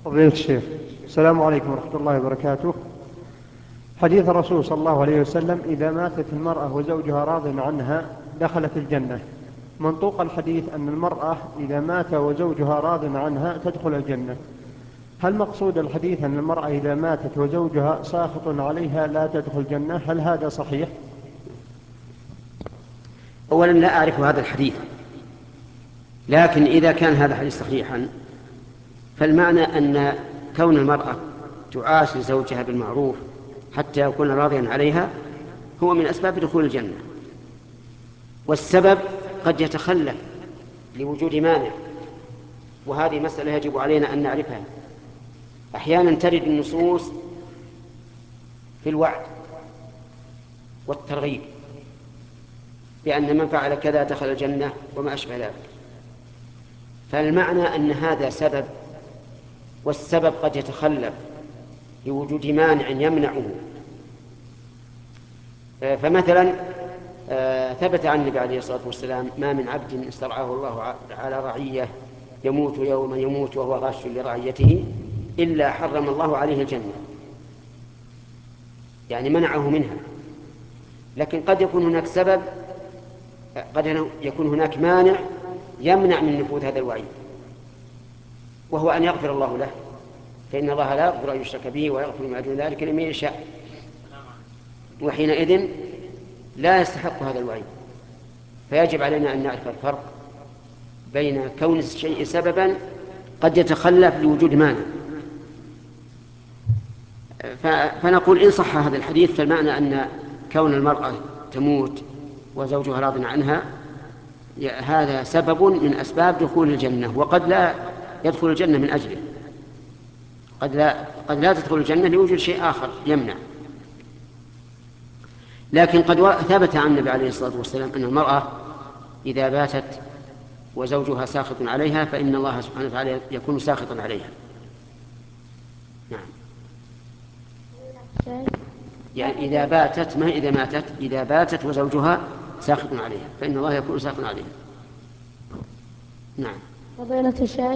فضيلة الشيخ، السلام عليكم ورحمة الله وبركاته. حديث الرسول صلى الله عليه وسلم: إذا ماتت المرأة وزوجها راض عنها دخلت الجنة. منطوق الحديث أن المرأة إذا مات وزوجها راض عنها تدخل الجنة. هل مقصود الحديث أن المرأة إذا ماتت وزوجها ساخط عليها لا تدخل الجنة؟ هل هذا صحيح؟ أولا لا أعرف هذا الحديث، لكن إذا كان هذا الحديث صحيحا فالمعنى أن كون المرأة تعاشر زوجها بالمعروف حتى يكون راضيا عليها هو من أسباب دخول الجنة. والسبب قد يتخلف لوجود مانع، وهذه مسألة يجب علينا أن نعرفها. أحيانا ترد النصوص في الوعد والترغيب بأن من فعل كذا دخل الجنة وما أشبه ذلك، فالمعنى أن هذا سبب، والسبب قد يتخلف لوجود مانع يمنعه. فمثلا ثبت عن النبي عليه الصلاة والسلام: ما من عبد استرعاه الله على رعية يموت يوم يموت وهو غاش لرعيته إلا حرم الله عليه الجنة، يعني منعه منها. لكن قد يكون هناك سبب، قد يكون هناك مانع يمنع من نفوذ هذا الوعيد، وهو أن يغفر الله له، فإن الله لا يغفر أن يشرك به ويغفر ما دون ذلك لمن يشاء، وحينئذ لا يستحق هذا الوعيد. فيجب علينا أن نعرف الفرق بين كون الشيء سببا قد يتخلف لوجود مانع. فنقول إن صح هذا الحديث فالمعنى أن كون المرأة تموت وزوجها راض عنها هذا سبب من أسباب دخول الجنة، وقد لا يدخل الجنة من أجله، قد لا تدخل الجنة لوجود شيء آخر يمنع. لكن قد ثبت عن النبي عليه الصلاة والسلام أن المرأة إذا باتت وزوجها ساخط عليها فإن الله سبحانه وتعالى يكون ساخطا عليها. نعم. يعني إذا باتت، ما إذا ماتت، إذا باتت وزوجها ساخط عليها فإن الله يكون ساخطا عليها. نعم. فضيلة الشيخ